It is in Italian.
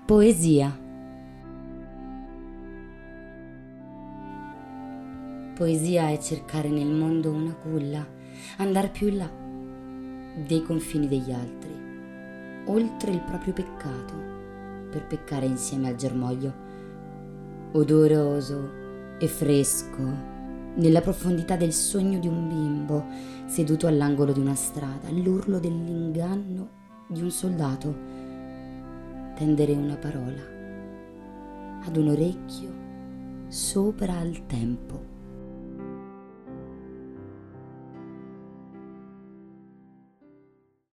Poesia. Poesia è cercare nel mondo una culla, andar più in là dei confini degli altri, oltre il proprio peccato, per peccare insieme al germoglio, odoroso e fresco, nella profondità del sogno di un bimbo, seduto all'angolo di una strada, all'urlo dell'inganno di un soldato, tendere una parola ad un orecchio sopra al tempo.